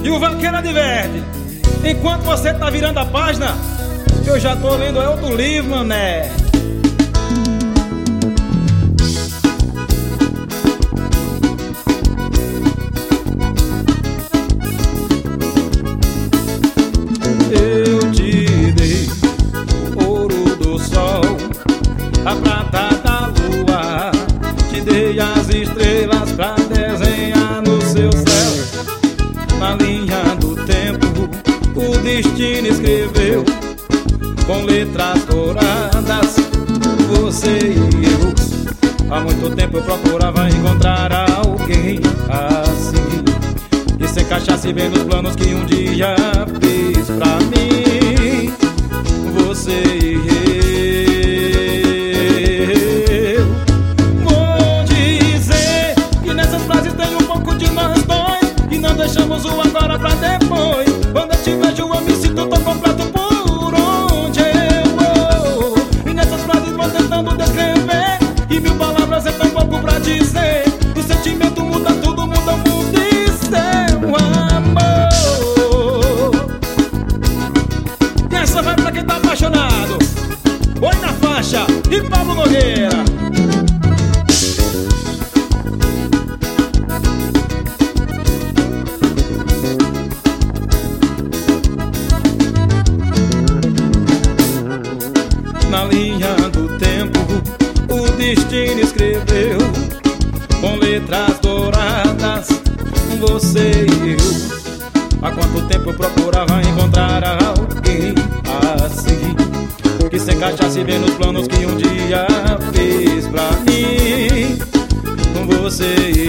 E o vaqueiro adverte: enquanto você tá virando a página, eu já tô lendo outro livro, mané. Eu te dei o ouro do sol, a prata da lua, te dei as estrelas pra desenhar no seu céu. Na linha do tempo, o destino escreveu com letras douradas você e eu. Há muito tempo eu procurava encontrar alguém assim, que se encaixasse bem nos planos que um dia fiz pra mim. Você e eu. Vou dizer que nessas frases tem um pouco de nós dois, e não deixamos o agora pra depois. Quando eu te vejo eu me sinto tão completo por onde eu vou. E nessas frases vou tentando descrever, e mil palavras é tão pouco pra dizer. O sentimento muda tudo, muda o mundo e seu amor. E essa vai pra quem tá apaixonado. Oi na faixa e Pablo Nogueira. Na linha do tempo, o destino escreveu com letras douradas você e eu. Há quanto tempo eu procurava encontrar alguém assim, que se encaixasse bem nos planos que um dia fez pra mim. Você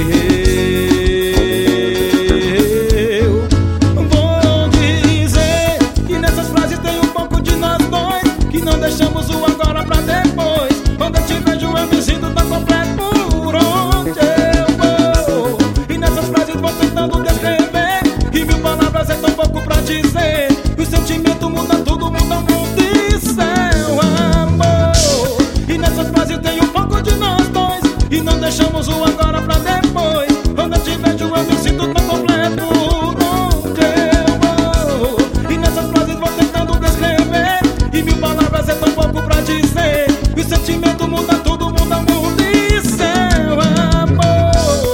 e eu. Vou dizer que nessas frases tem um pouco de nós dois, que não deixamos o agora pra depois. Quando eu te vejo eu me sinto tão completo por onde eu vou. E nessas frases vou tentando descrever, e mil palavras é tão pouco pra dizer. O sentimento muda tudo, muda o mundo e seu amor. E nessas frases tem um pouco de nós dois, e não deixamos o agora pra depois. Quando eu te vejo eu me sinto tão completo por onde eu vou. E nessas frases vou tentando descrever, e mil palavras é tão pouco pra dizer. O sentimento muda tudo, muda o mundo e seu amor.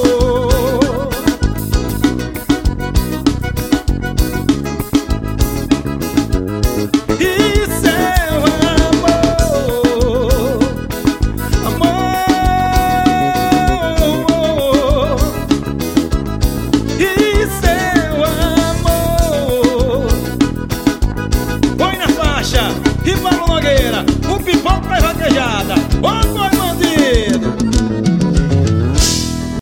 E seu amor, amor. E seu amor. Põe na faixa e Pablo Nogueira, o pipoco pra vaquejada.